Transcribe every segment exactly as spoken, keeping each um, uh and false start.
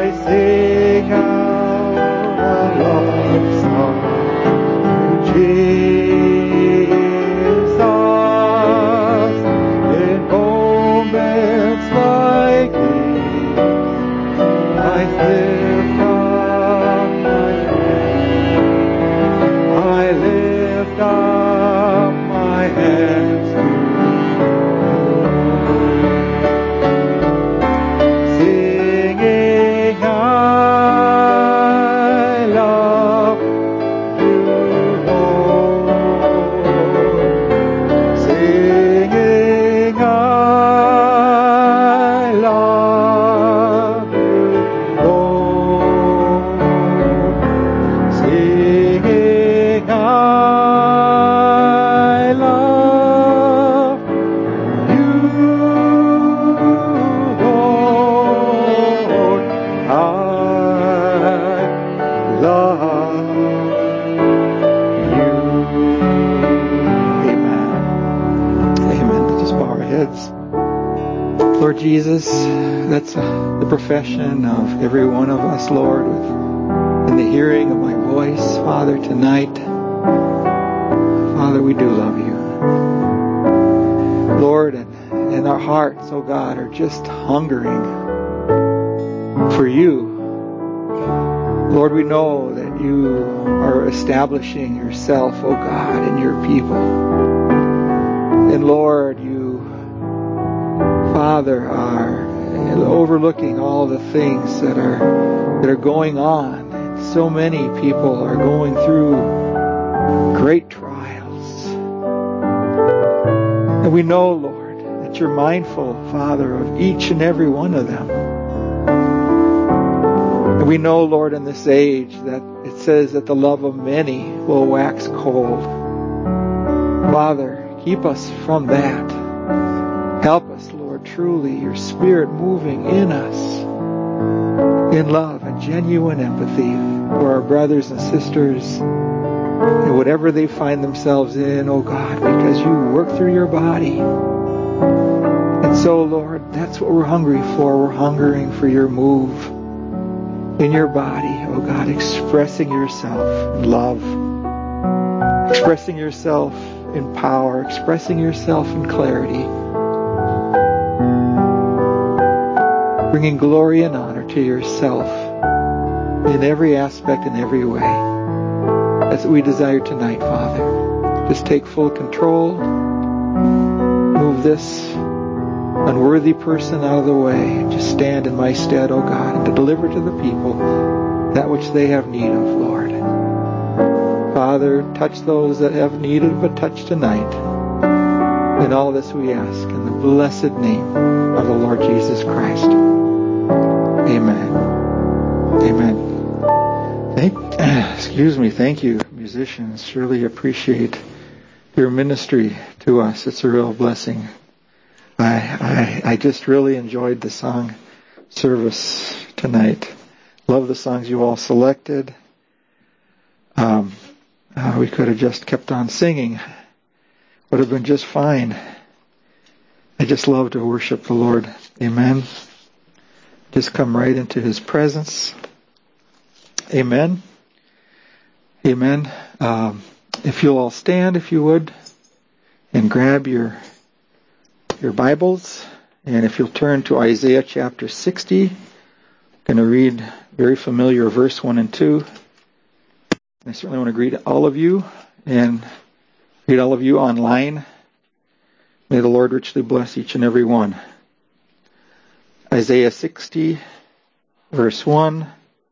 sing out a love song to Jesus. In moments like these, I lift up my hands. I lift up my hands to singing, I love you, Lord. Singing, I love you, Lord. Singing, I love you, Lord. I love you. Amen. Amen. Let's just bow our heads. Lord Jesus, that's uh, the profession of every one of us, Lord, with, in the hearing of my voice, Father, tonight. Father, we do love you. Lord, and, and our hearts, oh God, are just hungering for you. Lord, we know that you are establishing yourself, oh God, in your people. And Lord, you, Father, are overlooking all the things that are that are going on. So many people are going through great trials. And we know, Lord, that you're mindful, Father, of each and every one of them. And we know, Lord, in this age that it says that the love of many will wax cold. Father, keep us from that. Help us, Lord, truly, your Spirit moving in us in love and genuine empathy for our brothers and sisters and whatever they find themselves in, oh God, because you work through your body. And so, Lord, that's what we're hungry for. We're hungering for your move in your body, oh God, expressing yourself in love, expressing yourself in power, expressing yourself in clarity, bringing glory and honor to yourself in every aspect and every way. That's what we desire tonight, Father. Just take full control. Move this unworthy person out of the way and just stand in my stead, oh God, and to deliver to the people that which they have need of, Lord. Father, touch those that have need of a touch tonight. And all this we ask in the blessed name of the Lord Jesus Christ. Amen. Amen. Thank, excuse me, thank you, musicians. Surely appreciate your ministry to us. It's a real blessing. I, I I just really enjoyed the song service tonight. Love the songs you all selected. Um, uh, we could have just kept on singing. Would have been just fine. I just love to worship the Lord. Amen. Just come right into His presence. Amen. Amen. Um, if you'll all stand, if you would, and grab your your Bibles, and if you'll turn to Isaiah chapter sixty, I'm going to read very familiar verse one and two. I certainly want to greet all of you and greet all of you online. May the Lord richly bless each and every one. Isaiah sixty, verse one.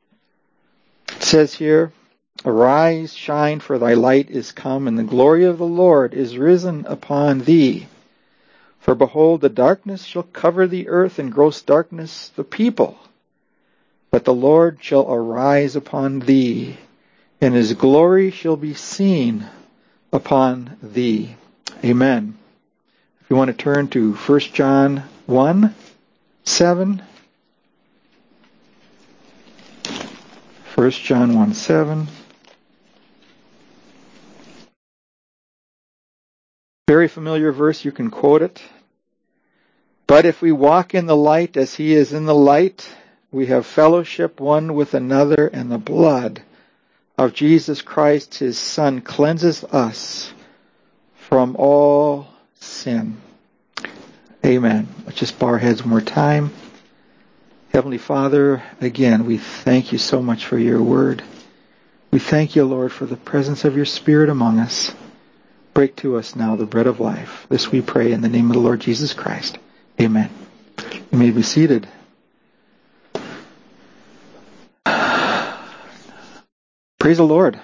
It says here, "Arise, shine, for thy light is come, and the glory of the Lord is risen upon thee. For behold, the darkness shall cover the earth, and gross darkness the people. But the Lord shall arise upon thee, and His glory shall be seen upon thee." Amen. If you want to turn to First John one, seven. First John one, seven. Very familiar verse, you can quote it. "But if we walk in the light as He is in the light, we have fellowship one with another, and the blood of Jesus Christ, his Son, cleanses us from all sin. Amen. Let's just bow our heads one more time. Heavenly Father, again, we thank you so much for your word. We thank you, Lord, for the presence of your Spirit among us. Break to us now the bread of life. This we pray in the name of the Lord Jesus Christ. Amen. You may be seated. Praise the Lord.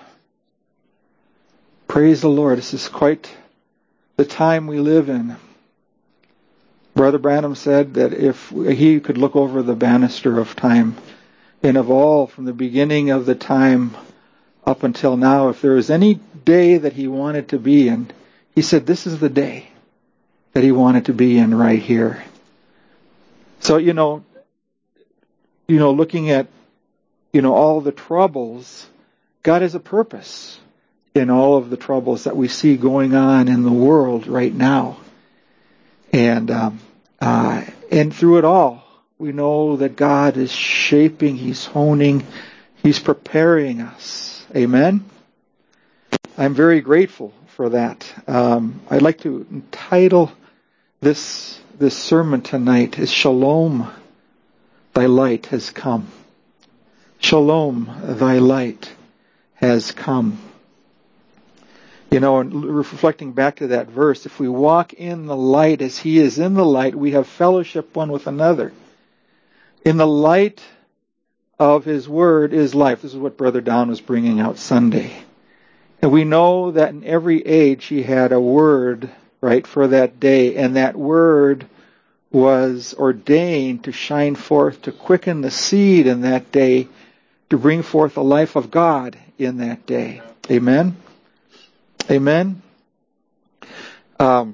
Praise the Lord. This is quite the time we live in. Brother Branham said that if he could look over the banister of time, and of all, from the beginning of the time up until now, if there was any day that he wanted to be in, he said this is the day that he wanted to be in right here. So, you know, you know, looking at, you know, all the troubles, God has a purpose in all of the troubles that we see going on in the world right now. And, um, uh, and through it all, we know that God is shaping, He's honing, He's preparing us. Amen? I'm very grateful for that. Um, I'd like to entitle this, this sermon tonight is Shalom, Thy Light has come. Shalom, Thy Light has come. You know, and reflecting back to that verse, if we walk in the light as He is in the light, we have fellowship one with another. In the light of His Word is life. This is what Brother Don was bringing out Sunday. And we know that in every age He had a word, right, for that day. And that word was ordained to shine forth, to quicken the seed in that day, to bring forth the life of God in that day. Amen? Amen. Um,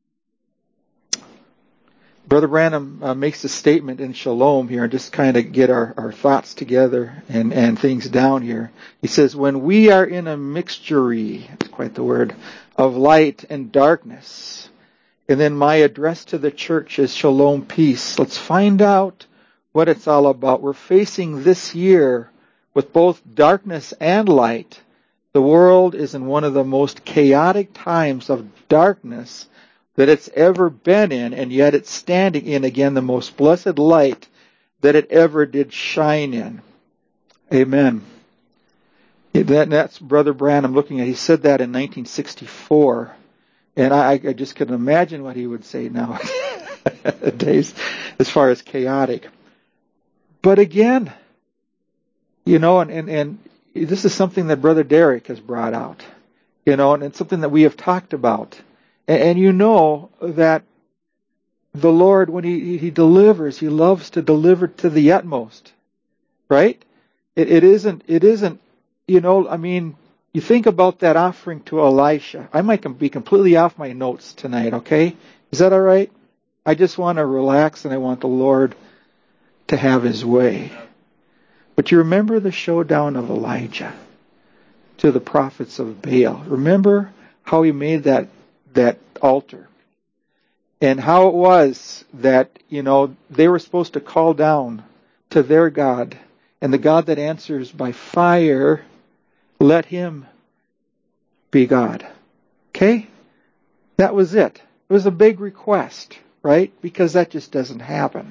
Brother Branham uh, makes a statement in Shalom here, and just kind of get our, our thoughts together and, and things down here. He says, when we are in a mixture, that's quite the word, of light and darkness, and then my address to the church is Shalom, peace. Let's find out what it's all about. We're facing this year with both darkness and light. The world is in one of the most chaotic times of darkness that it's ever been in, and yet it's standing in, again, the most blessed light that it ever did shine in. Amen. That, that's Brother Branham looking at. He said that in nineteen sixty-four, and I, I just can imagine what he would say nowadays as far as chaotic. But again, you know, and, and, and this is something that Brother Derek has brought out, you know, and it's something that we have talked about. And, and you know that the Lord, when he, he delivers, He loves to deliver to the utmost, right? It, it isn't, it isn't, you know, I mean, you think about that offering to Elisha. I might be completely off my notes tonight, okay? Is that all right? I just want to relax, and I want the Lord to have His way. But you remember the showdown of Elijah to the prophets of Baal. Remember how he made that, that altar. And how it was that, you know, they were supposed to call down to their God. And the God that answers by fire, let Him be God. Okay? That was it. It was a big request, right? Because that just doesn't happen.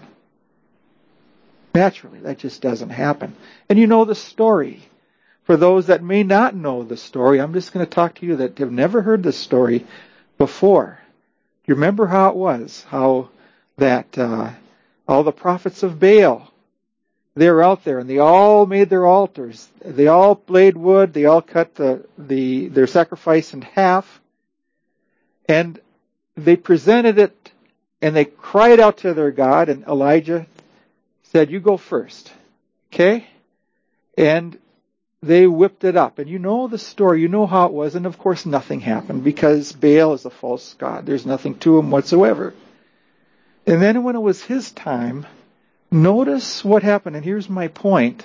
Naturally, that just doesn't happen. And you know the story. For those that may not know the story, I'm just going to talk to you that have never heard this story before. You remember how it was? How that uh, all the prophets of Baal, they were out there and they all made their altars. They all laid wood. They all cut the, the their sacrifice in half. And they presented it and they cried out to their God, and Elijah said, you go first. Okay? And they whipped it up. And you know the story. You know how it was. And of course nothing happened because Baal is a false god. There's nothing to him whatsoever. And then when it was his time, notice what happened. And here's my point.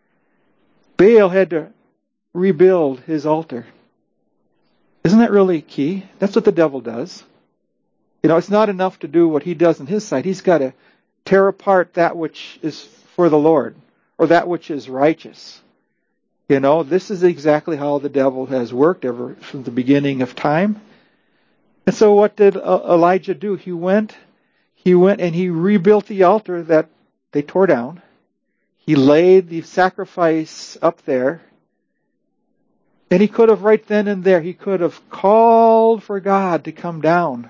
Baal had to rebuild his altar. Isn't that really key? That's what the devil does. You know, it's not enough to do what he does on his side. He's got to tear apart that which is for the Lord, or that which is righteous. You know, this is exactly how the devil has worked ever from the beginning of time. And so what did Elijah do? He went, he went and he rebuilt the altar that they tore down. He laid the sacrifice up there. And he could have right then and there, he could have called for God to come down.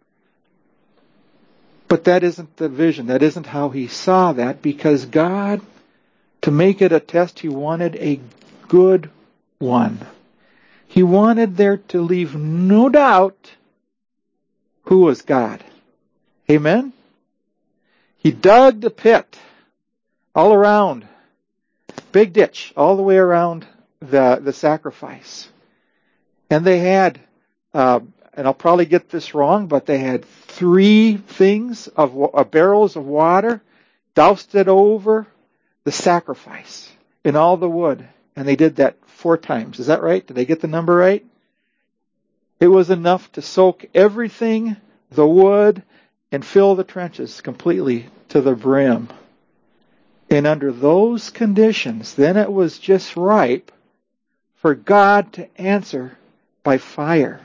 But that isn't the vision. That isn't how he saw that, because God, to make it a test, he wanted a good one. He wanted there to leave no doubt who was God. Amen? He dug the pit all around, big ditch all the way around the, the sacrifice. And they had, uh, and I'll probably get this wrong, but they had three things of uh, barrels of water, doused it over the sacrifice in all the wood. And they did that four times. Is that right? Did I get the number right? It was enough to soak everything, the wood, and fill the trenches completely to the brim. And under those conditions, then it was just ripe for God to answer by fire.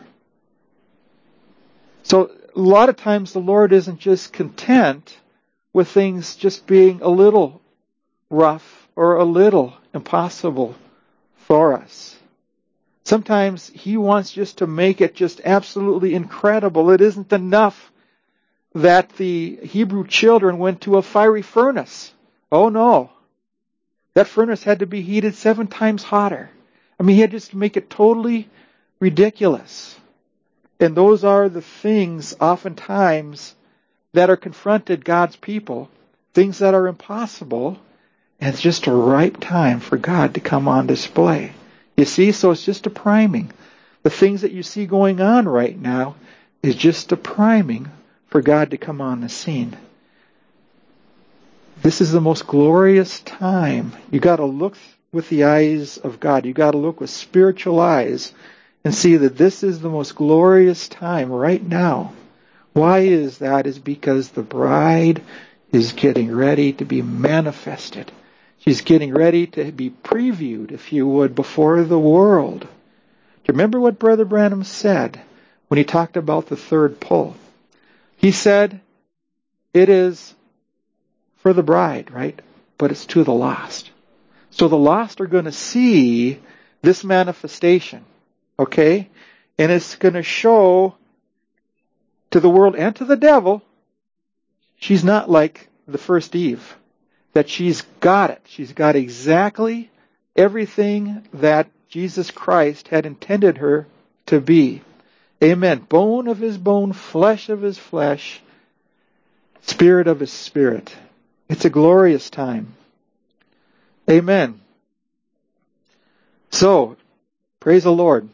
So a lot of times the Lord isn't just content with things just being a little rough or a little impossible for us. Sometimes He wants just to make it just absolutely incredible. It isn't enough that the Hebrew children went to a fiery furnace. Oh no. That furnace had to be heated seven times hotter. I mean, He had just to make it totally ridiculous. And those are the things oftentimes that are confronted God's people. Things that are impossible. And it's just a ripe time for God to come on display. You see, so it's just a priming. The things that you see going on right now is just a priming for God to come on the scene. This is the most glorious time. You got to look with the eyes of God. You got to look with spiritual eyes and see that this is the most glorious time right now. Why is that? Is because the bride is getting ready to be manifested. She's getting ready to be previewed, if you would, before the world. Do you remember what Brother Branham said when he talked about the third pull? He said, it is for the bride, right? But it's to the lost. So the lost are going to see this manifestation, okay? And it's going to show to the world and to the devil, she's not like the first Eve. That she's got it. She's got exactly everything that Jesus Christ had intended her to be. Amen. Bone of His bone, flesh of His flesh, spirit of His spirit. It's a glorious time. Amen. So, praise the Lord.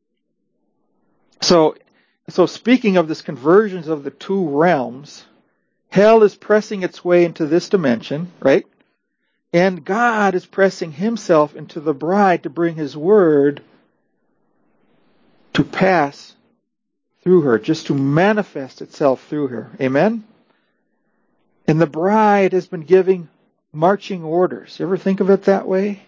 So, so speaking of this conversions of the two realms, hell is pressing its way into this dimension, right? And God is pressing Himself into the bride to bring His word to pass through her, just to manifest itself through her. Amen? And the bride has been giving marching orders. You ever think of it that way?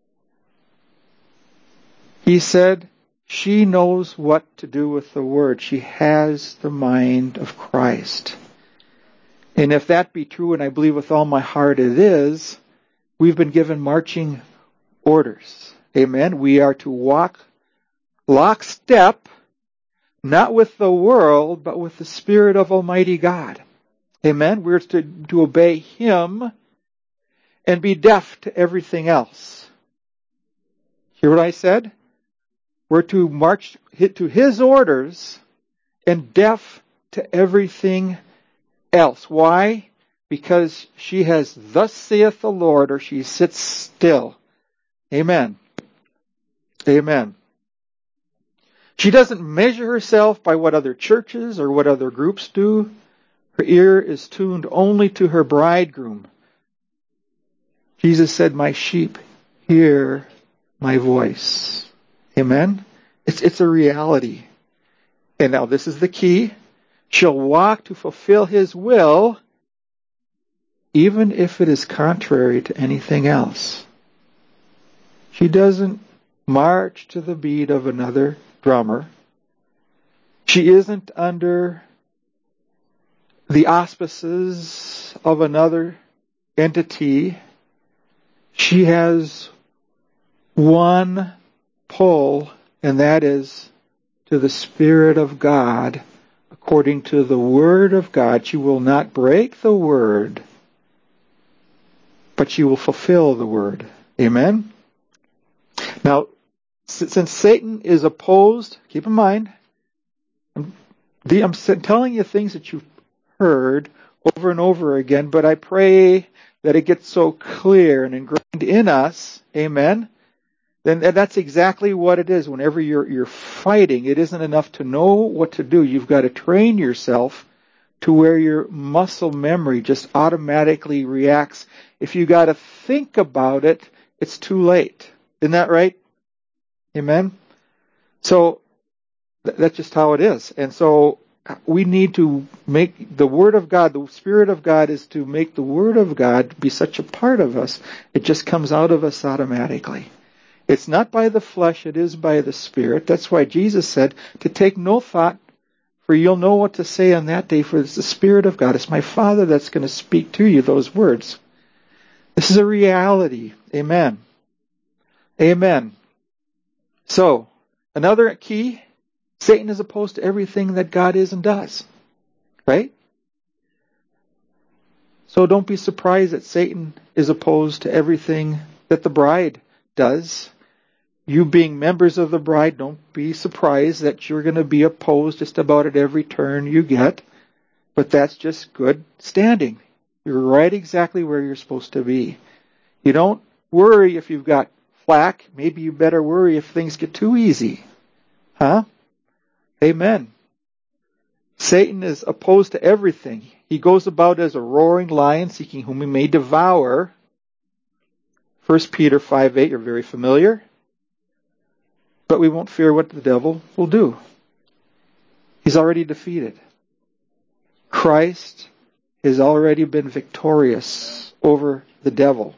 He said, she knows what to do with the word. She has the mind of Christ. And if that be true, and I believe with all my heart it is, we've been given marching orders. Amen. We are to walk lockstep, not with the world, but with the Spirit of Almighty God. Amen. We're to, to obey Him and be deaf to everything else. Hear what I said? We're to march to His orders and deaf to everything else. else. Why? Because she has thus saith the Lord, or she sits still. Amen. Amen. She doesn't measure herself by what other churches or what other groups do. Her ear is tuned only to her bridegroom. Jesus said, my sheep hear my voice. Amen. It's, it's a reality. And now this is the key. She'll walk to fulfill His will even if it is contrary to anything else. She doesn't march to the beat of another drummer. She isn't under the auspices of another entity. She has one pull, and that is to the Spirit of God, according to the Word of God. She will not break the Word, but she will fulfill the Word. Amen? Now, since Satan is opposed, keep in mind, I'm, I'm telling you things that you've heard over and over again, but I pray that it gets so clear and ingrained in us, amen, then that's exactly what it is. Whenever you're, you're fighting, it isn't enough to know what to do. You've got to train yourself to where your muscle memory just automatically reacts. If you got to think about it, it's too late. Isn't that right? Amen? So, th- that's just how it is. And so, we need to make the Word of God, the Spirit of God is to make the Word of God be such a part of us, it just comes out of us automatically. It's not by the flesh, it is by the Spirit. That's why Jesus said to take no thought, for you'll know what to say on that day, for it's the Spirit of God. It's my Father that's going to speak to you those words. This is a reality. Amen. Amen. So, another key, Satan is opposed to everything that God is and does. Right? So don't be surprised that Satan is opposed to everything that the bride does. You being members of the bride, don't be surprised that you're going to be opposed just about at every turn you get. But that's just good standing. You're right exactly where you're supposed to be. You don't worry if you've got flack. Maybe you better worry if things get too easy. Huh? Amen. Satan is opposed to everything. He goes about as a roaring lion, seeking whom he may devour. First Peter five eight, you're very familiar. But we won't fear what the devil will do. He's already defeated. Christ has already been victorious over the devil.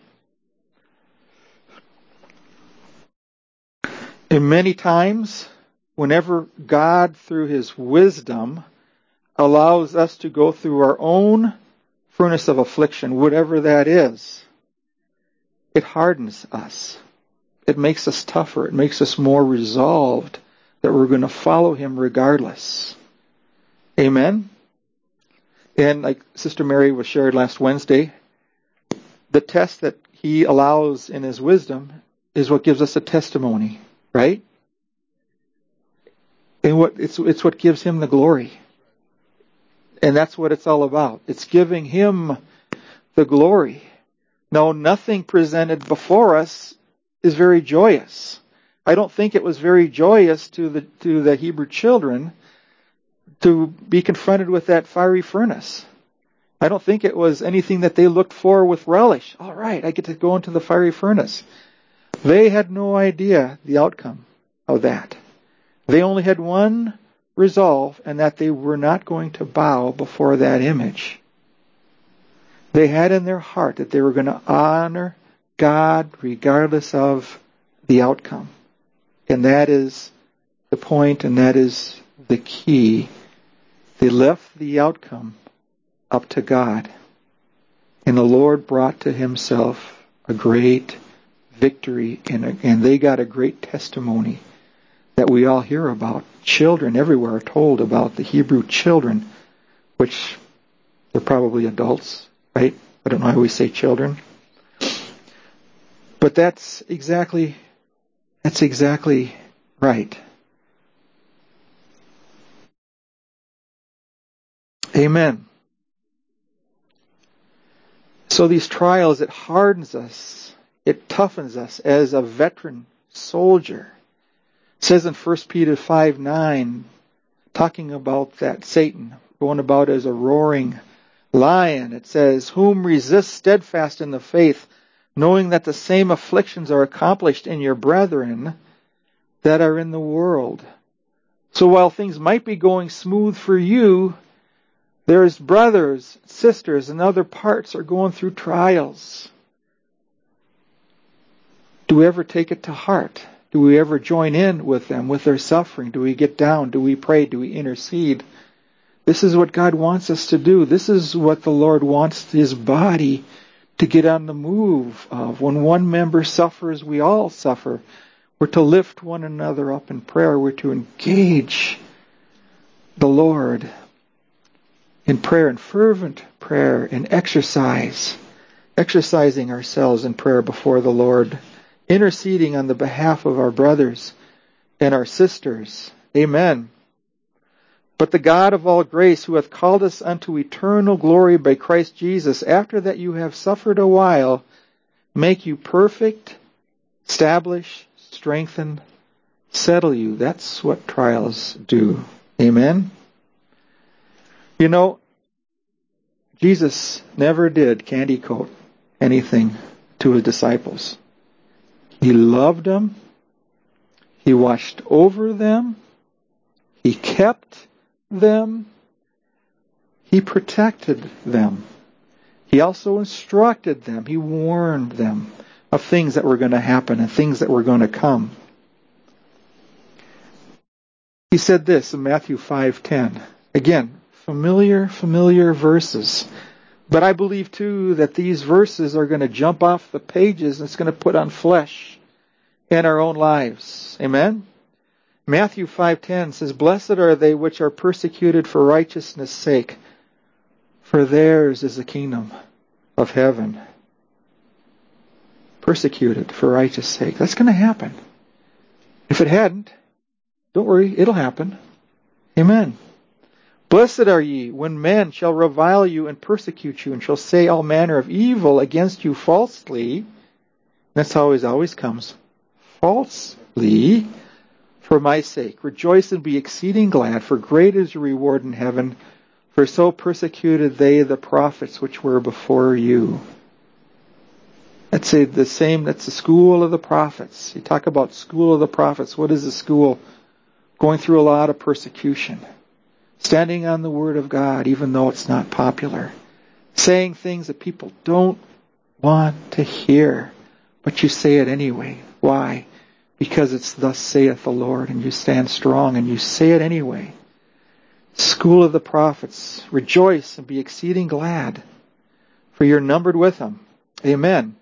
And many times, whenever God, through His wisdom, allows us to go through our own furnace of affliction, whatever that is, it hardens us. It makes us tougher. It makes us more resolved that we're going to follow Him regardless. Amen? And like Sister Mary was shared last Wednesday, the test that He allows in His wisdom is what gives us a testimony, right? And what it's it's what gives Him the glory. And that's what it's all about. It's giving Him the glory. No, nothing presented before us is very joyous. I don't think it was very joyous to the to the Hebrew children to be confronted with that fiery furnace. I don't think it was anything that they looked for with relish. All right, I get to go into the fiery furnace. They had no idea the outcome of that. They only had one resolve, and that they were not going to bow before that image. They had in their heart that they were going to honor God regardless of the outcome. And that is the point, and that is the key. They left the outcome up to God. And the Lord brought to Himself a great victory, and, a, and they got a great testimony that we all hear about. Children everywhere are told about the Hebrew children, which they're probably adults, right? I don't know how we say children. But that's exactly, that's exactly right. Amen. So these trials, it hardens us. It toughens us as a veteran soldier. It says in First Peter five nine, talking about that Satan going about as a roaring lion, it says, whom resist steadfast in the faith, knowing that the same afflictions are accomplished in your brethren that are in the world. So while things might be going smooth for you, There's brothers, sisters, and other parts are going through trials. Do we ever take it to heart? Do we ever join in with them, with their suffering? Do we get down? Do we pray? Do we intercede? This is what God wants us to do. This is what the Lord wants His body to get on the move of. When one member suffers, we all suffer. We're to lift one another up in prayer. We're to engage the Lord in prayer, in fervent prayer, in exercise, exercising ourselves in prayer before the Lord, interceding on the behalf of our brothers and our sisters. Amen. But the God of all grace, who hath called us unto eternal glory by Christ Jesus, after that you have suffered a while, make you perfect, establish, strengthen, settle you. That's what trials do. Amen. You know, Jesus never did candy coat anything to His disciples. He loved them. He watched over them. He kept them. He protected them. He also instructed them. He warned them of things that were going to happen and things that were going to come. He said this in Matthew five ten. Again, familiar, familiar verses. But I believe, too, that these verses are going to jump off the pages and it's going to put on flesh in our own lives. Amen? Matthew five ten says, Blessed are they which are persecuted for righteousness' sake, for theirs is the kingdom of heaven. Persecuted for righteous sake. That's going to happen. If it hadn't, don't worry, it'll happen. Amen. Blessed are ye when men shall revile you and persecute you and shall say all manner of evil against you falsely. That's how it always comes. Falsely. For my sake. Rejoice and be exceeding glad, for great is your reward in heaven. For so persecuted they the prophets which were before you. That's a, the same, that's the school of the prophets. You talk about school of the prophets. What is the school? Going through a lot of persecution. Standing on the Word of God, even though it's not popular. Saying things that people don't want to hear. But you say it anyway. Why? Because it's thus saith the Lord, and you stand strong, and you say it anyway. School of the prophets. Rejoice and be exceeding glad, for you're numbered with them. Amen.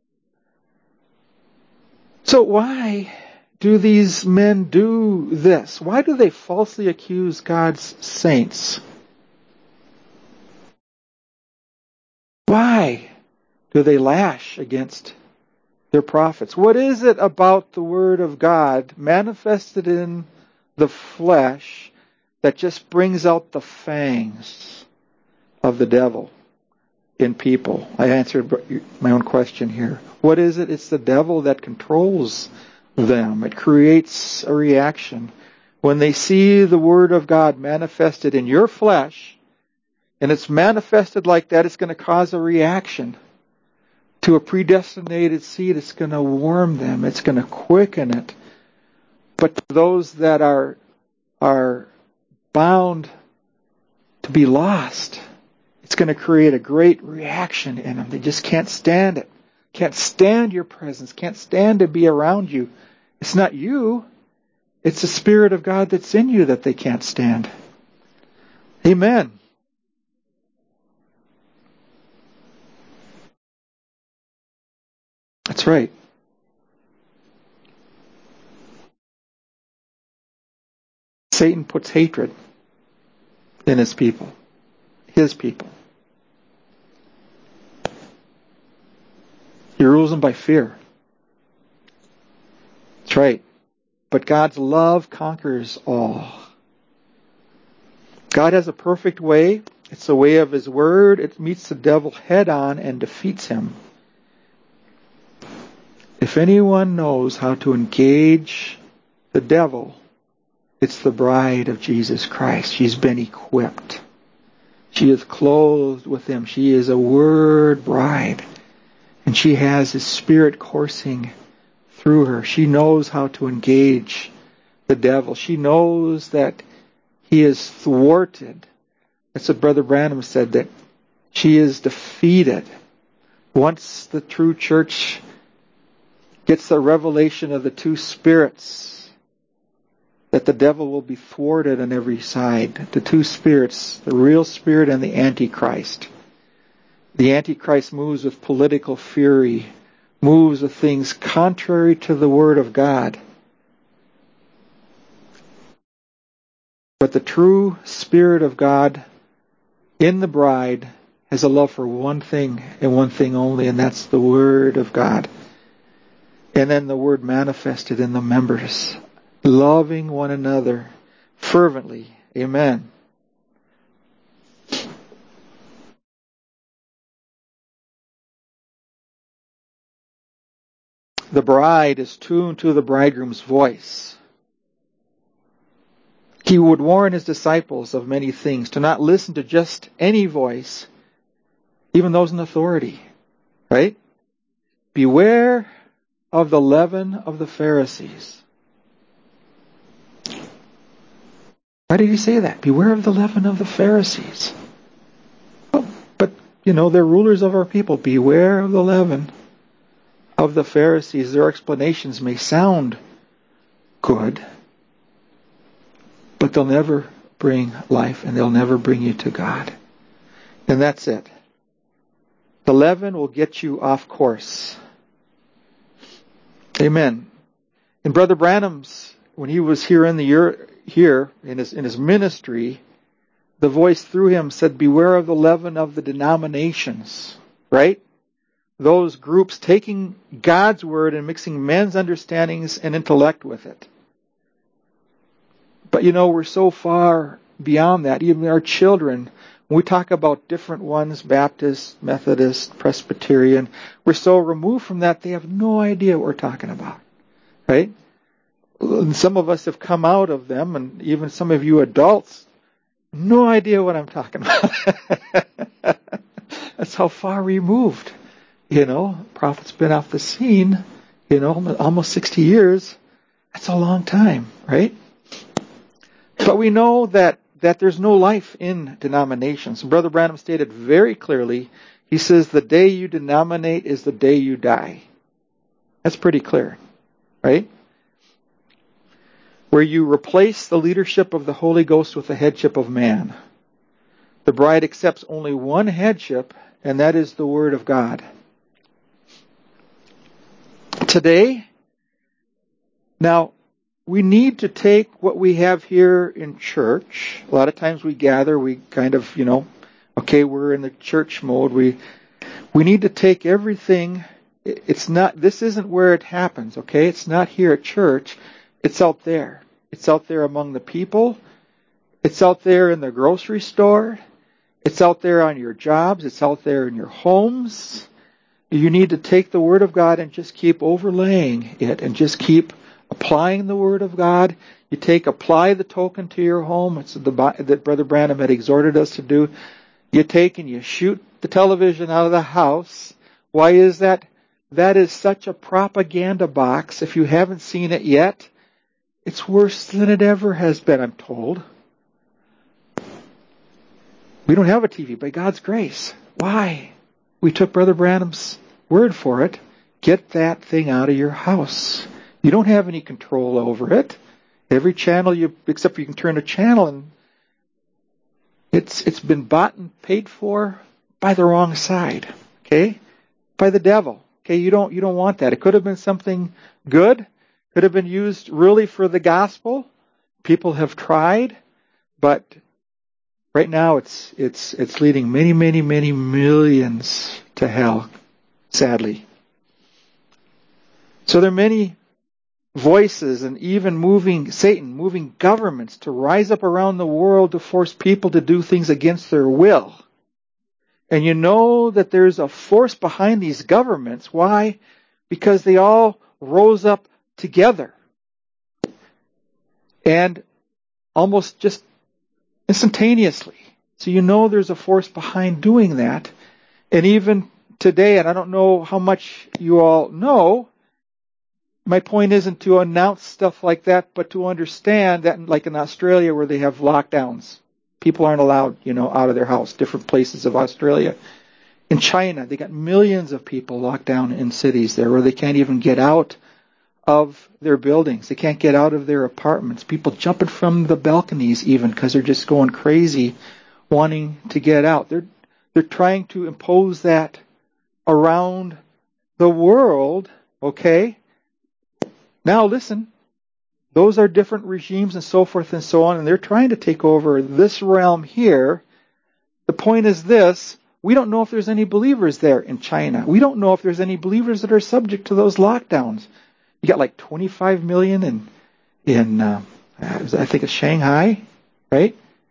So why do these men do this? Why do they falsely accuse God's saints? Why do they lash against their prophets? What is it about the Word of God manifested in the flesh that just brings out the fangs of the devil in people? I answered my own question here. What is it? It's the devil that controls them. It creates a reaction. When they see the Word of God manifested in your flesh, and it's manifested like that, it's going to cause a reaction to a predestinated seed. It's going to warm them. It's going to quicken it. But to those that are are bound to be lost, it's going to create a great reaction in them. They just can't stand it. Can't stand your presence. Can't stand to be around you. It's not you. It's the Spirit of God that's in you that they can't stand. Amen. That's right. Satan puts hatred in his people. His people. He rules them by fear. That's right. But God's love conquers all. God has a perfect way. It's the way of His Word. It meets the devil head on and defeats him. If anyone knows how to engage the devil, it's the bride of Jesus Christ. She's been equipped. She is clothed with Him. She is a Word bride. And she has His Spirit coursing through her. She knows how to engage the devil. She knows that he is thwarted, That's what Brother Branham said, that she is defeated. Once the true church gets the revelation of the two spirits, that the devil will be thwarted on every side. The two spirits, the real spirit and the Antichrist. The Antichrist moves with political fury, moves with things contrary to the Word of God. But the true Spirit of God in the bride has a love for one thing and one thing only, and that's the Word of God. And then the Word manifested in the members, loving one another fervently. Amen. The bride is tuned to the bridegroom's voice. He would warn his disciples of many things, to not listen to just any voice, even those in authority. Right? Beware of the leaven of the Pharisees. Why did he say that? Beware of the leaven of the Pharisees. Oh, but, you know, they're rulers of our people. Beware of the leaven of the Pharisees. Their explanations may sound good, but they'll never bring life, and they'll never bring you to God. And that's it. The leaven will get you off course. Amen. And Brother Branham's, when he was here in the year, here in his in his ministry, the voice through him said, "Beware of the leaven of the denominations." Right? Those groups taking God's word and mixing men's understandings and intellect with it. But you know, we're so far beyond that. Even our children, when we talk about different ones, Baptist, Methodist, Presbyterian, we're so removed from that, they have no idea what we're talking about. Right? And some of us have come out of them, and even some of you adults, no idea what I'm talking about. That's how far removed. You know, prophet's been off the scene, you know, almost sixty years. That's a long time, right? But we know that, that there's no life in denominations. Brother Branham stated very clearly, he says, the day you denominate is the day you die. That's pretty clear, right? Where you replace the leadership of the Holy Ghost with the headship of man. The bride accepts only one headship, and that is the Word of God. Today, now, we need to take what we have here in church. A lot of times we gather, we kind of, you know, okay, we're in the church mode. We we need to take everything. It's not, this isn't where it happens, okay? It's not here at church. It's out there. It's out there among the people. It's out there in the grocery store. It's out there on your jobs. It's out there in your homes. You need to take the Word of God and just keep overlaying it and just keep applying the Word of God. You take, apply the token to your home. It's the that Brother Branham had exhorted us to do. You take and you shoot the television out of the house. Why is that? That is such a propaganda box. If you haven't seen it yet, it's worse than it ever has been, I'm told. We don't have a T V by God's grace. Why? We took Brother Branham's word for it. Get that thing out of your house. You don't have any control over it. Every channel you, except you can turn a channel, and it's it's been bought and paid for by the wrong side. Okay? By the devil. Okay, you don't you don't want that. It could have been something good. Could have been used really for the gospel. People have tried, but right now it's it's it's leading many, many, many millions to hell, sadly. So there are many voices and even moving Satan, moving governments to rise up around the world to force people to do things against their will. And you know that there's a force behind these governments. Why? Because they all rose up together. And almost just instantaneously. So you know there's a force behind doing that. And even today, and I don't know how much you all know, my point isn't to announce stuff like that, but to understand that, like in Australia where they have lockdowns, People aren't allowed, you know, out of their house, different places of Australia. In China, they got millions of people locked down in cities there where they can't even get out of their buildings. They can't get out of their apartments. People jumping from the balconies even because they're just going crazy wanting to get out. They're they're trying to impose that around the world, okay? Now listen, those are different regimes and so forth and so on, and they're trying to take over this realm here. The point is this: we don't know if there's any believers there in China. We don't know if there's any believers that are subject to those lockdowns. You got like twenty-five million in, in uh, I think it's Shanghai, right?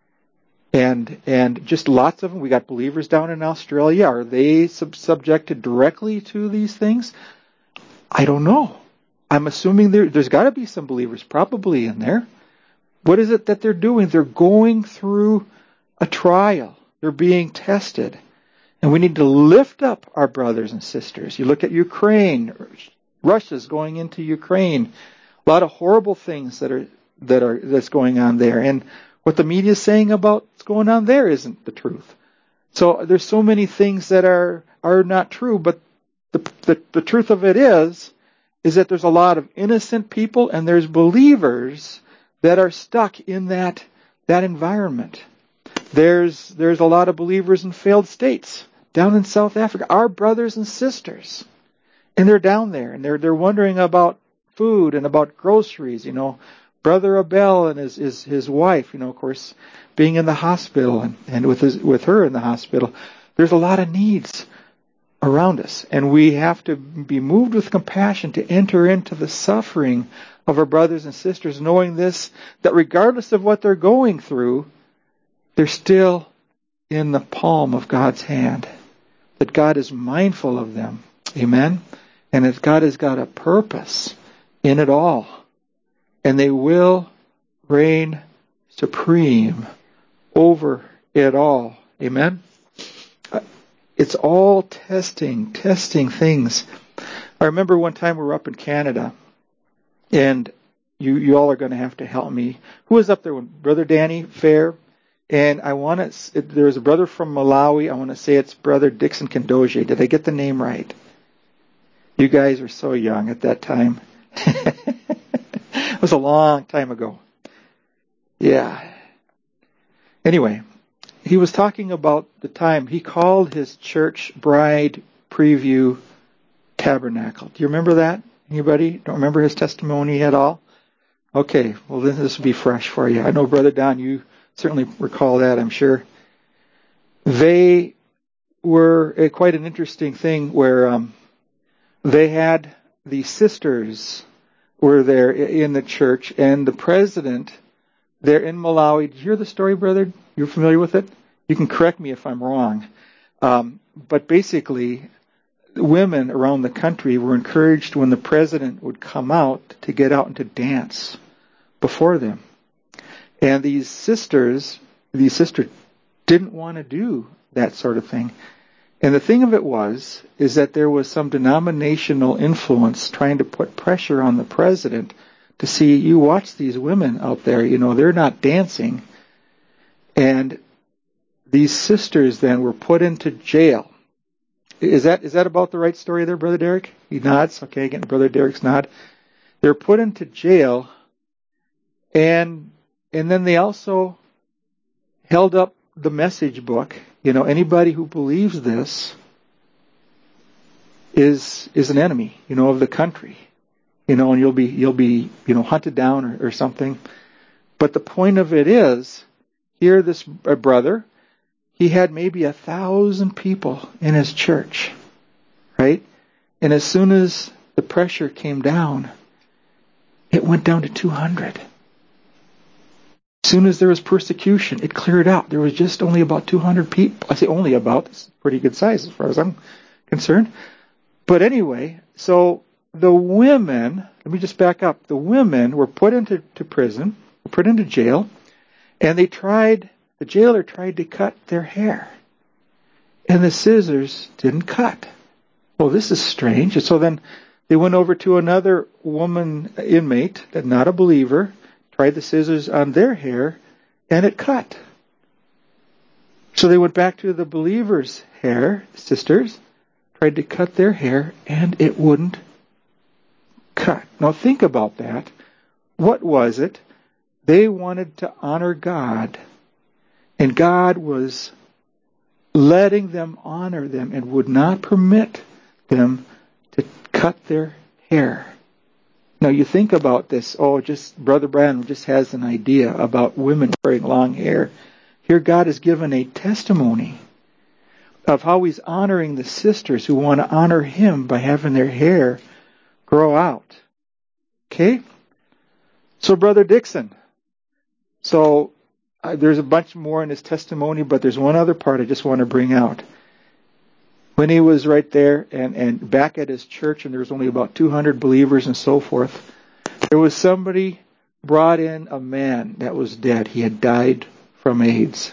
And and just lots of them. We got believers down in Australia. Are they sub- subjected directly to these things? I don't know. I'm assuming there, there's got to be some believers probably in there. What is it that they're doing? They're going through a trial. They're being tested. And we need to lift up our brothers and sisters. You look at Ukraine. Russia's going into Ukraine. A lot of horrible things that are that are that's going on there. And what the media is saying about what's going on there isn't the truth. So there's so many things that are are not true, but the the, the truth of it is is that there's a lot of innocent people and there's believers that are stuck in that that environment. There's there's a lot of believers in failed states down in South Africa. Our brothers and sisters. And they're down there and they're they're wondering about food and about groceries, you know. Brother Abel and his, his his wife, you know, of course, being in the hospital and, and with his with her in the hospital. There's a lot of needs around us. And we have to be moved with compassion to enter into the suffering of our brothers and sisters, knowing this, that regardless of what they're going through, they're still in the palm of God's hand. That God is mindful of them. Amen? And that God has got a purpose in it all. And they will reign supreme over it all. Amen? It's all testing, testing things. I remember one time we were up in Canada, and you, you all are going to have to help me. Who was up there? Brother Danny Fair? And I want to, there's a brother from Malawi. I want to say it's Brother Dixon Kandoje. Did I get the name right? You guys were so young at that time. It was a long time ago. Yeah. Anyway, he was talking about the time he called his church Bride Preview Tabernacle. Do you remember that? Anybody? Don't remember his testimony at all? Okay, well then this will be fresh for you. I know, Brother Don, you certainly recall that, I'm sure. They were uh, quite an interesting thing where um, they had the sisters were there in the church, and the president there in Malawi. Did you hear the story, brother? You're familiar with it? You can correct me if I'm wrong. Um, but basically, women around the country were encouraged when the president would come out to get out and to dance before them. And these sisters, these sisters didn't want to do that sort of thing. And the thing of it was, is that there was some denominational influence trying to put pressure on the president to see, you watch these women out there, you know, they're not dancing. And these sisters then were put into jail. Is that is that about the right story there, Brother Derek? He nods. Okay, getting Brother Derek's nod. They're put into jail, and and then they also held up the message book. You know, anybody who believes this is is an enemy, you know, of the country. You know, and you'll be you'll be you know hunted down or, or something. But the point of it is, here this brother, he had maybe a thousand people in his church, right? And as soon as the pressure came down, it went down to two hundred. As soon as there was persecution, it cleared out. There was just only about two hundred people. I say only about. It's a pretty good size as far as I'm concerned. But anyway, so the women, let me just back up. The women were put into to prison, were put into jail, and they tried, the jailer tried to cut their hair. And the scissors didn't cut. Well, this is strange. And so then they went over to another woman inmate, not a believer, tried the scissors on their hair, and it cut. So they went back to the believers' hair, sisters, tried to cut their hair, and it wouldn't cut. Now think about that. What was it? They wanted to honor God, and God was letting them honor them and would not permit them to cut their hair. Now you think about this, oh, just Brother Branham just has an idea about women wearing long hair. Here God has given a testimony of how He's honoring the sisters who want to honor Him by having their hair grow out. Okay? So Brother Dixon, so uh, there's a bunch more in his testimony, but there's one other part I just want to bring out. When he was right there and, and back at his church, and there was only about two hundred believers and so forth, there was somebody brought in a man that was dead. He had died from AIDS.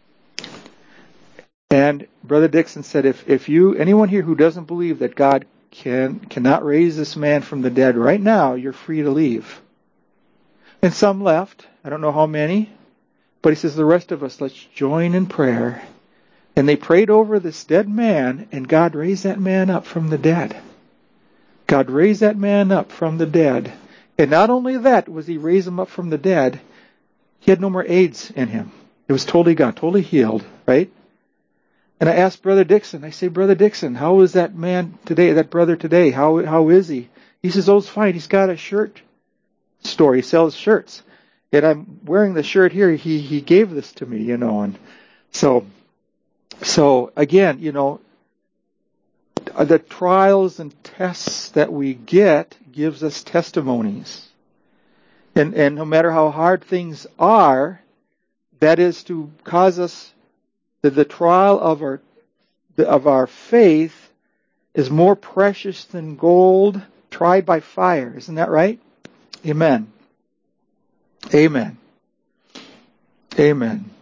And Brother Dixon said, if, if you, anyone here who doesn't believe that God can, cannot raise this man from the dead right now, you're free to leave. And some left. I don't know how many. But he says, the rest of us, let's join in prayer. And they prayed over this dead man, and God raised that man up from the dead. God raised that man up from the dead. And not only that was He raised him up from the dead, he had no more AIDS in him. It was totally gone, totally healed, right? And I asked Brother Dixon, I say, Brother Dixon, how is that man today, that brother today? How how is he? He says, oh, it's fine. He's got a shirt store. He sells shirts. And I'm wearing the shirt here. He he gave this to me, you know. And so, so again, you know, the trials and tests that we get gives us testimonies. And and no matter how hard things are, that is to cause us that the trial of our of our faith is more precious than gold tried by fire. Isn't that right? Amen. Amen. Amen.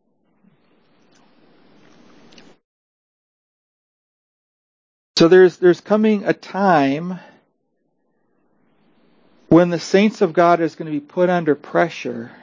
So there's there's coming a time when the saints of God is going to be put under pressure.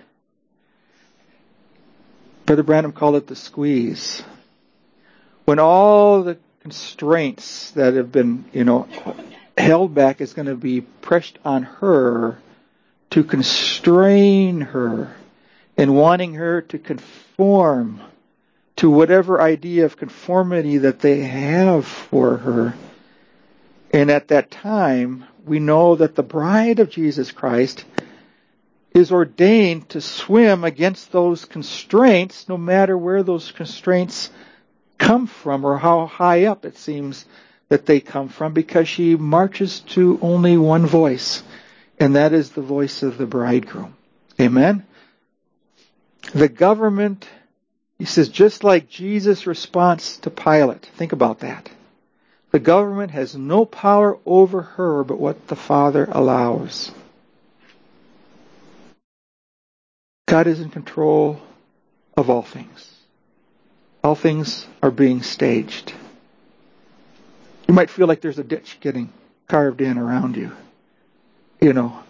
Brother Branham called it the squeeze. When all the constraints that have been, you know, held back is going to be pressed on her to constrain her and wanting her to conform to whatever idea of conformity that they have for her. And at that time, we know that the bride of Jesus Christ is ordained to swim against those constraints, no matter where those constraints come from or how high up it seems that they come from, because she marches to only one voice, and that is the voice of the bridegroom. Amen? The government, he says, just like Jesus' response to Pilate. Think about that. The government has no power over her but what the Father allows. God is in control of all things. All things are being staged. You might feel like there's a ditch getting carved in around you. You know,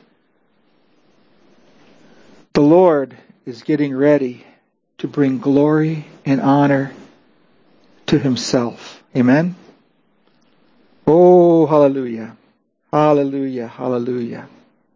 the Lord is getting ready to bring glory and honor to Himself. Amen? Oh, hallelujah. Hallelujah. Hallelujah.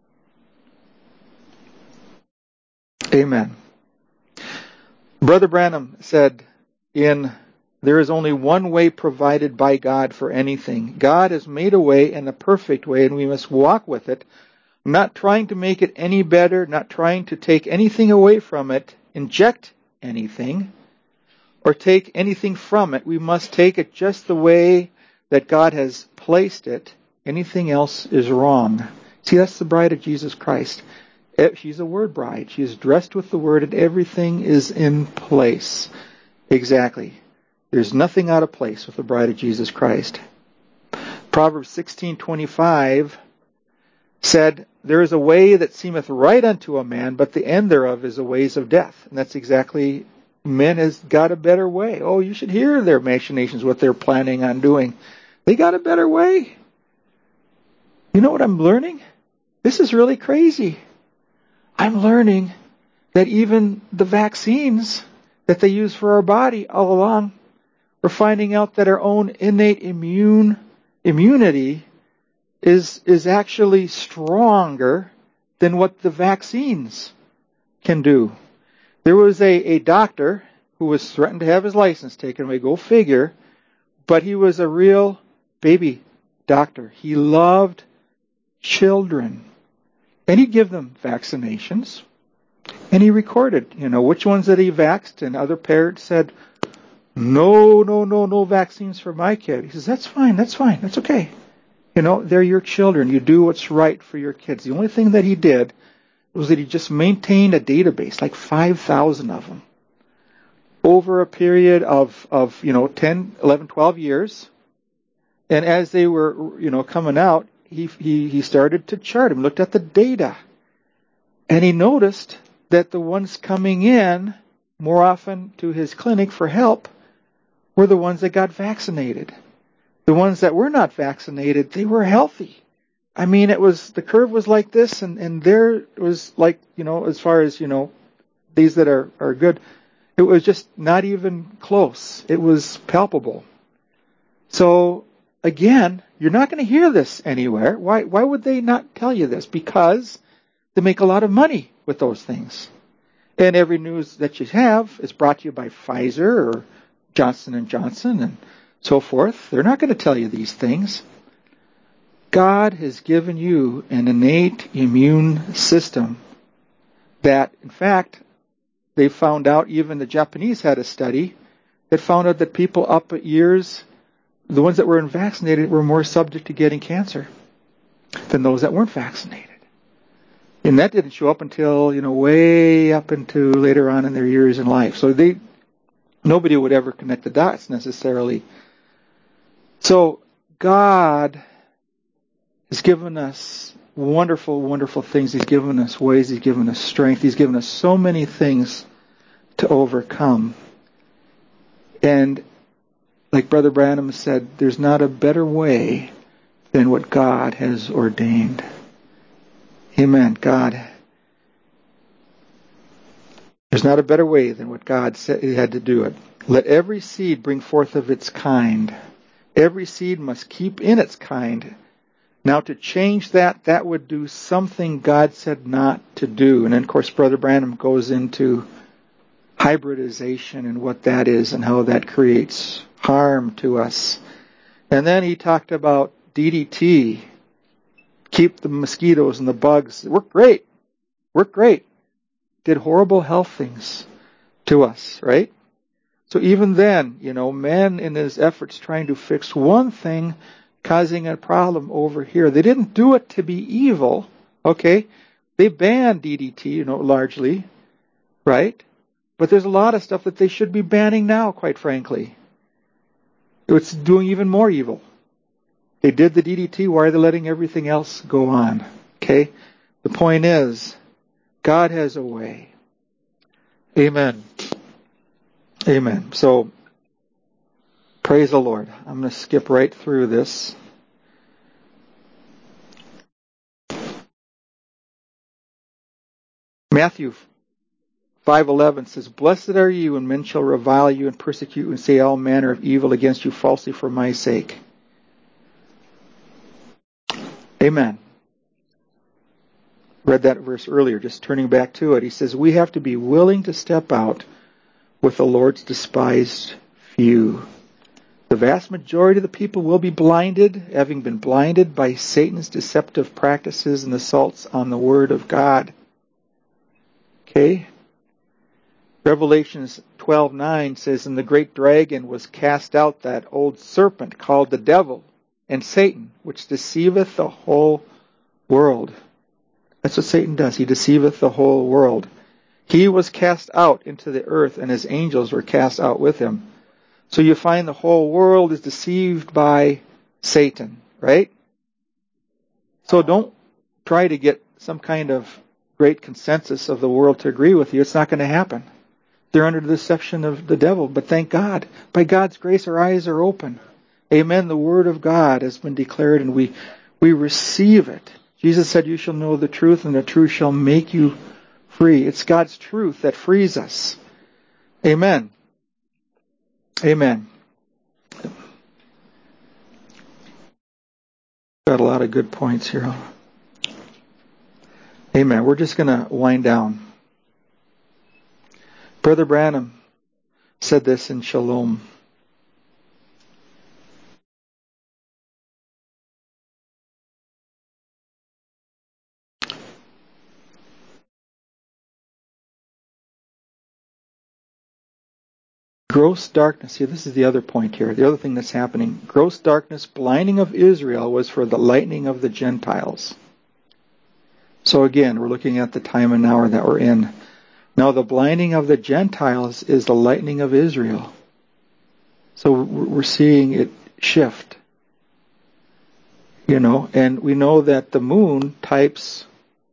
Amen. Brother Branham said in There is only one way provided by God for anything. God has made a way, and a perfect way, and we must walk with it, not trying to make it any better, not trying to take anything away from it, inject anything, or take anything from it. We must take it just the way that God has placed it. Anything else is wrong. See, that's the bride of Jesus Christ. She's a word bride. She is dressed with the word, and everything is in place. Exactly. There's nothing out of place with the bride of Jesus Christ. Proverbs sixteen twenty-five said, There is a way that seemeth right unto a man, but the end thereof is the ways of death. And that's exactly, men has got a better way. Oh, you should hear their machinations, what they're planning on doing. They got a better way. You know what I'm learning? This is really crazy. I'm learning that even the vaccines that they use for our body all along. We're finding out that our own innate immune immunity is is actually stronger than what the vaccines can do. There was a, a doctor who was threatened to have his license taken away, go figure, but he was a real baby doctor. He loved children. And he'd give them vaccinations. And he recorded, you know, which ones that he vaxxed, and other parents said, no, no, no, no vaccines for my kid. He says, that's fine, that's fine, that's okay. You know, they're your children. You do what's right for your kids. The only thing that he did was that he just maintained a database, like five thousand of them, over a period of, of, you know, ten, eleven, twelve years. And as they were, you know, coming out, he, he, he started to chart them, looked at the data. And he noticed that the ones coming in more often to his clinic for help were the ones that got vaccinated. The ones that were not vaccinated, they were healthy. I mean, it was, the curve was like this, and, and there was like, you know, as far as, you know, these that are, are good, it was just not even close. It was palpable. So, again, you're not going to hear this anywhere. Why, why would they not tell you this? Because they make a lot of money with those things. And every news that you have is brought to you by Pfizer or Johnson and Johnson and so forth. They're not going to tell you these things. God has given you an innate immune system that, in fact, they found out, even the Japanese had a study that found out that people up at years, the ones that were unvaccinated, were more subject to getting cancer than those that weren't vaccinated. And that didn't show up until, you know, way up into later on in their years in life. So they, nobody would ever connect the dots necessarily. So God has given us wonderful, wonderful things. He's given us ways. He's given us strength. He's given us so many things to overcome. And like Brother Branham said, there's not a better way than what God has ordained. Amen. God. There's not a better way than what God said He had to do it. Let every seed bring forth of its kind. Every seed must keep in its kind. Now to change that, that would do something God said not to do. And then of course Brother Branham goes into hybridization and what that is and how that creates harm to us. And then he talked about D D T. Keep the mosquitoes and the bugs. Worked great. Worked great. Did horrible health things to us, right? So even then, you know, man in his efforts trying to fix one thing, causing a problem over here. They didn't do it to be evil, okay? They banned D D T, you know, largely, right? But there's a lot of stuff that they should be banning now, quite frankly. It's doing even more evil. They did the D D T, why are they letting everything else go on? Okay? The point is, God has a way. Amen. Amen. So, praise the Lord. I'm going to skip right through this. Matthew five eleven says, Blessed are you when men shall revile you and persecute you and say all manner of evil against you falsely for my sake. Amen. Read that verse earlier, just turning back to it. He says, we have to be willing to step out with the Lord's despised few. The vast majority of the people will be blinded, having been blinded by Satan's deceptive practices and assaults on the Word of God. Okay? Revelations twelve nine says, And the great dragon was cast out, that old serpent called the devil and Satan, which deceiveth the whole world. That's what Satan does. He deceiveth the whole world. He was cast out into the earth, and his angels were cast out with him. So you find the whole world is deceived by Satan, right? So don't try to get some kind of great consensus of the world to agree with you. It's not going to happen. They're under the deception of the devil. But thank God, by God's grace, our eyes are open. Amen. The Word of God has been declared, and we, we receive it. Jesus said, you shall know the truth, and the truth shall make you free. It's God's truth that frees us. Amen. Amen. Got a lot of good points here. Amen. We're just going to wind down. Brother Branham said this in Shalom. Gross darkness. See, this is the other point here. The other thing that's happening. Gross darkness, blinding of Israel, was for the lightning of the Gentiles. So again, we're looking at the time and hour that we're in. Now the blinding of the Gentiles is the lightning of Israel. So we're seeing it shift. You know, and we know that the moon types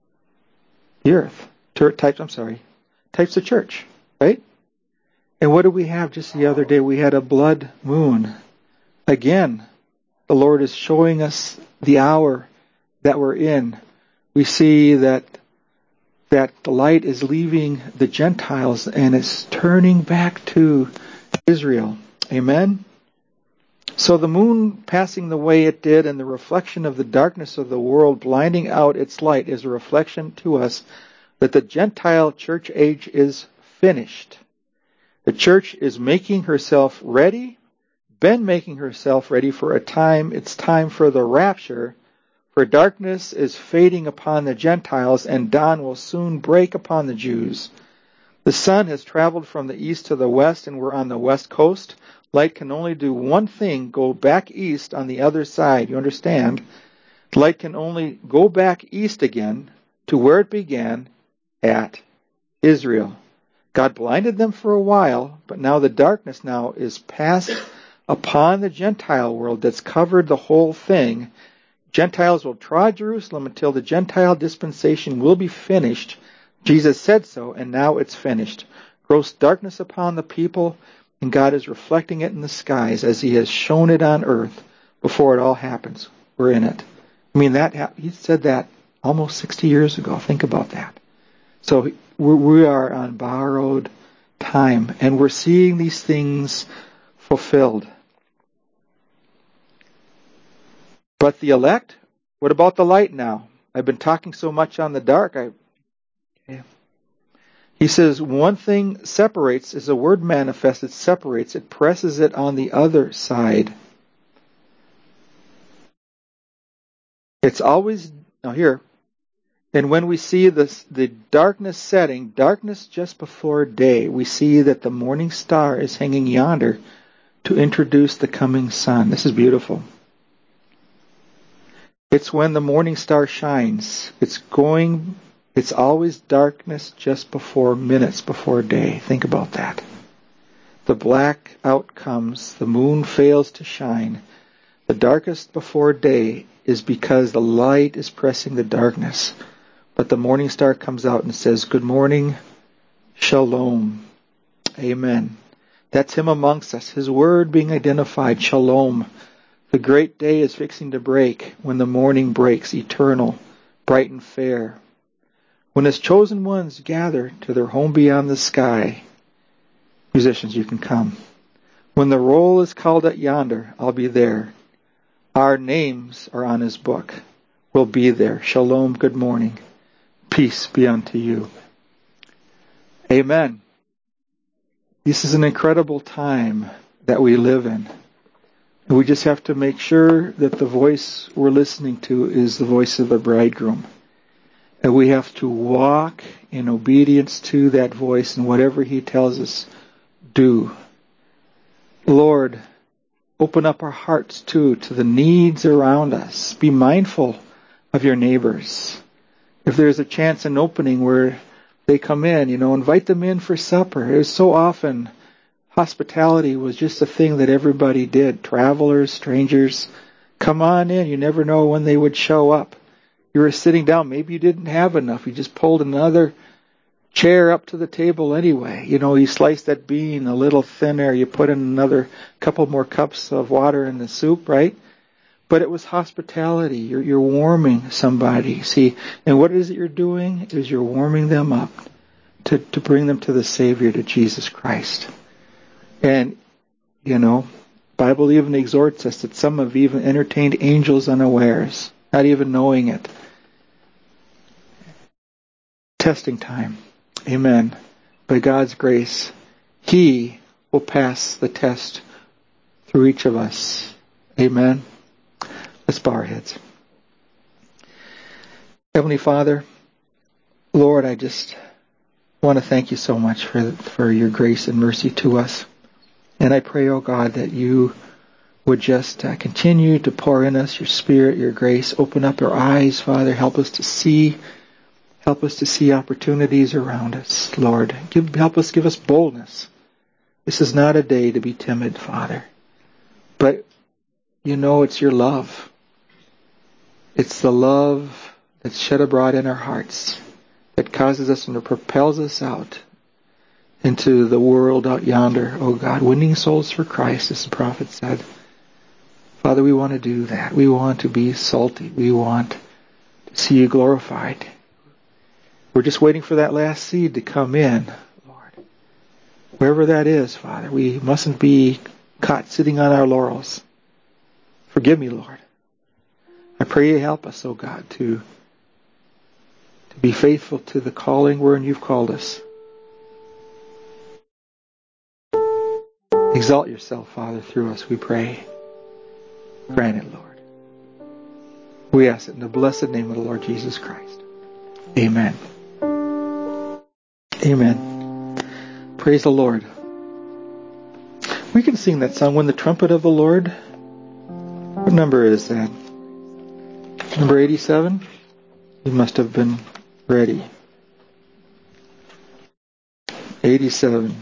the earth. Types, I'm sorry, types the church, right? And what did we have just the other day? We had a blood moon. Again, the Lord is showing us the hour that we're in. We see that that the light is leaving the Gentiles and it's turning back to Israel. Amen? So the moon passing the way it did and the reflection of the darkness of the world blinding out its light is a reflection to us that the Gentile church age is finished. The church is making herself ready, been making herself ready for a time. It's time for the rapture, for darkness is fading upon the Gentiles, and dawn will soon break upon the Jews. The sun has traveled from the east to the west, and we're on the west coast. Light can only do one thing, go back east on the other side. You understand? Light can only go back east again to where it began, at Israel. God blinded them for a while, but now the darkness now is passed upon the Gentile world that's covered the whole thing. Gentiles will trod Jerusalem until the Gentile dispensation will be finished. Jesus said so, and now it's finished. Gross darkness upon the people, and God is reflecting it in the skies as He has shown it on earth before it all happens. We're in it. I mean, that He said that almost sixty years ago. Think about that. So we are on borrowed time, and we're seeing these things fulfilled. But the elect, what about the light now? I've been talking so much on the dark. I, okay. He says one thing separates, is a word manifest, it separates, it presses it on the other side. It's always, now here, and when we see this, the darkness setting, darkness just before day, we see that the morning star is hanging yonder to introduce the coming sun. This is beautiful. It's when the morning star shines. It's going, it's always darkness just before, minutes before day. Think about that. The black out comes, the moon fails to shine. The darkest before day is because the light is pressing the darkness. But the morning star comes out and says, good morning, shalom. Amen. That's Him amongst us. His word being identified, shalom. The great day is fixing to break when the morning breaks, eternal, bright and fair. When His chosen ones gather to their home beyond the sky, musicians, you can come. When the roll is called at yonder, I'll be there. Our names are on His book. We'll be there. Shalom, good morning. Peace be unto you. Amen. This is an incredible time that we live in. And we just have to make sure that the voice we're listening to is the voice of the bridegroom. And we have to walk in obedience to that voice, and whatever He tells us, do. Lord, open up our hearts too to the needs around us. Be mindful of your neighbors. If there's a chance, an opening where they come in, you know, invite them in for supper. It was so often, hospitality was just a thing that everybody did. Travelers, strangers, come on in. You never know when they would show up. You were sitting down. Maybe you didn't have enough. You just pulled another chair up to the table anyway. You know, you sliced that bean a little thinner. You put in another couple more cups of water in the soup, right? But it was hospitality. You're, you're warming somebody. See, and what is it you're doing? Is you're warming them up. to, to bring them to the Savior, to Jesus Christ. And, you know, Bible even exhorts us that some have even entertained angels unawares, not even knowing it. Testing time. Amen. By God's grace, He will pass the test through each of us. Amen. Let's bow our heads. Heavenly Father, Lord, I just want to thank you so much for, for your grace and mercy to us. And I pray, oh God, that you would just uh, continue to pour in us your Spirit, your grace. Open up our eyes, Father. Help us to see. Help us to see opportunities around us, Lord. Give, help us, give us boldness. This is not a day to be timid, Father. But you know it's your love. It's the love that's shed abroad in our hearts that causes us and propels us out into the world out yonder, oh God, winning souls for Christ, as the prophet said. Father, we want to do that. We want to be salty. We want to see you glorified. We're just waiting for that last seed to come in, Lord. Wherever that is, Father, we mustn't be caught sitting on our laurels. Forgive me, Lord. I pray you help us, oh God, to, to be faithful to the calling wherein you've called us. Exalt yourself, Father, through us, we pray. Grant it, Lord. We ask it in the blessed name of the Lord Jesus Christ. Amen. Amen. Praise the Lord. We can sing that song, When the Trumpet of the Lord. What number is that? Number eighty-seven? You must have been ready. eighty-seven.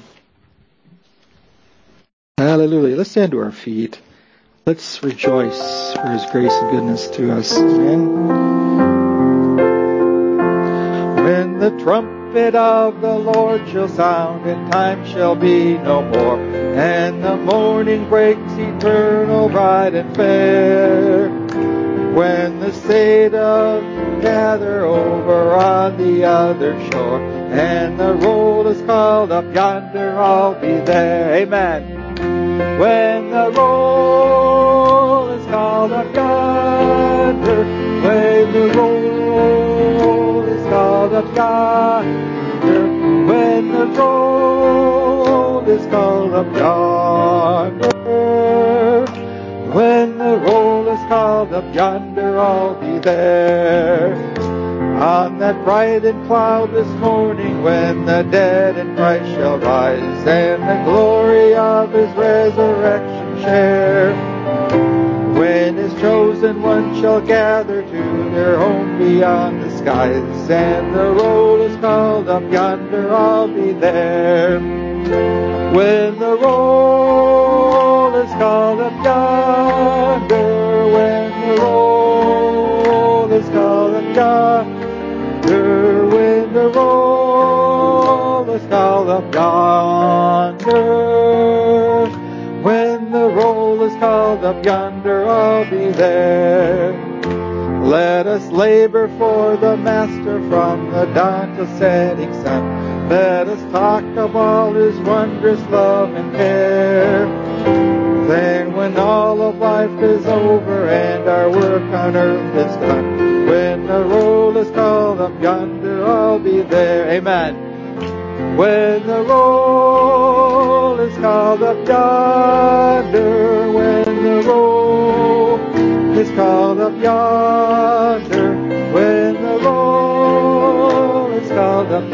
Hallelujah. Let's stand to our feet. Let's rejoice for His grace and goodness to us. Amen. When the trumpet of the Lord shall sound, and time shall be no more, and the morning breaks eternal, bright and fair. When the saints gather over on the other shore, and the roll is called up yonder, I'll be there. Amen. When the roll is called up yonder, when the roll is called up yonder, when the roll is called up yonder, when the roll is called up yonder, I'll be there. On that bright and cloudless morning, when the dead in Christ shall rise, and the glory of His resurrection share, when His chosen ones shall gather to their home beyond the skies, and the roll is called up yonder, I'll be there. When the roll is called up yonder, when the roll is called up yonder, when the roll is called up yonder, when the roll is called up yonder, I'll be there. Let us labor for the Master from the dawn till setting sun. Let us talk of all His wondrous love and care. Then when all of life is over and our work on earth is done, when the roll is called up yonder, I'll be there. Amen. When the roll is called up yonder, when the roll is called up yonder, when the roll is called up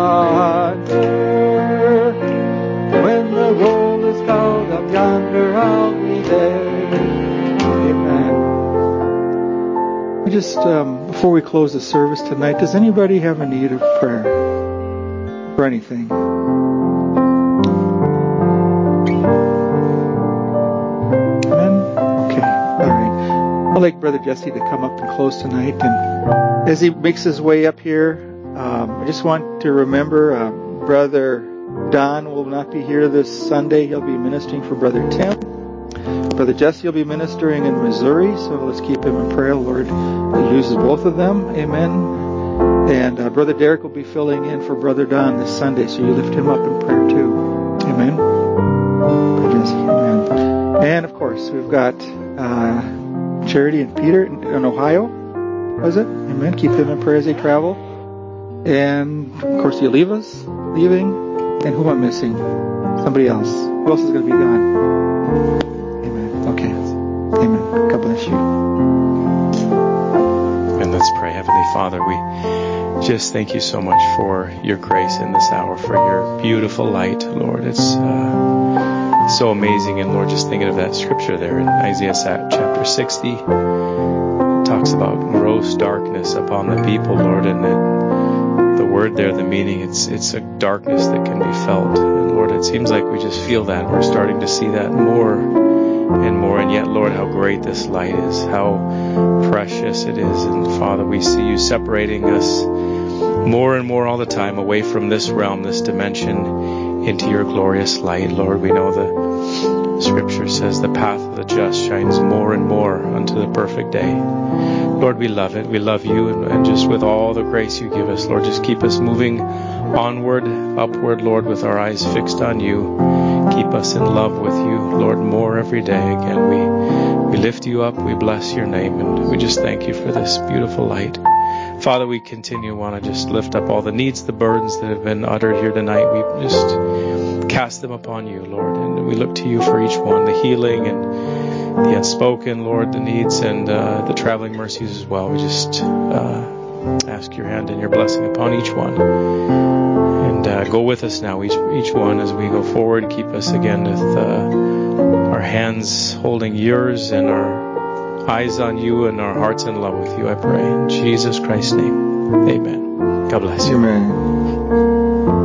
yonder, when the roll is called up yonder, I'll be there. Amen. I just, um, before we close the service tonight, does anybody have a need of prayer for anything? Amen? Okay. All right. I'd like Brother Jesse to come up and close tonight. And as he makes his way up here, um, I just want to remember uh, Brother Don will not be here this Sunday. He'll be ministering for Brother Tim. Brother Jesse will be ministering in Missouri, so let's keep him in prayer. Lord, He uses both of them. Amen. And uh, Brother Derek will be filling in for Brother Don this Sunday, so you lift him up in prayer too. Amen. Amen. And of course, we've got uh, Charity and Peter in, in Ohio. Was it? Amen. Keep them in prayer as they travel. And of course, you leave us, leaving. And who am I missing? Somebody else. Who else is going to be gone? Amen. Okay. Amen. God bless you. And let's pray. Heavenly Father, we just thank you so much for your grace in this hour, for your beautiful light, Lord. It's uh, so amazing. And Lord, just thinking of that scripture there in Isaiah chapter sixty, it talks about gross darkness upon the people, Lord, and it, the word there, the meaning, it's it's a darkness that can be felt. And Lord, it seems like we just feel that. We're starting to see that more and more. And yet, Lord, how great this light is, how precious it is. And Father, we see you separating us more and more all the time away from this realm, this dimension, into your glorious light. Lord, we know the scripture says the path of the just shines more and more unto the perfect day. Lord, we love it. We love you. And, and just with all the grace you give us, Lord, just keep us moving onward, upward, Lord, with our eyes fixed on you. Keep us in love with you, Lord, more every day. Again, we, we lift you up. We bless your name. And we just thank you for this beautiful light. Father, we continue, want to just lift up all the needs, the burdens that have been uttered here tonight. We just cast them upon you, Lord. And we look to you for each one, the healing and the unspoken, Lord, the needs and uh, the traveling mercies as well. We just uh, ask your hand and your blessing upon each one. And uh, go with us now, each each one, as we go forward. Keep us again with uh, our hands holding yours and our eyes on you and our hearts in love with you, I pray. In Jesus Christ's name, amen. God bless you. Amen.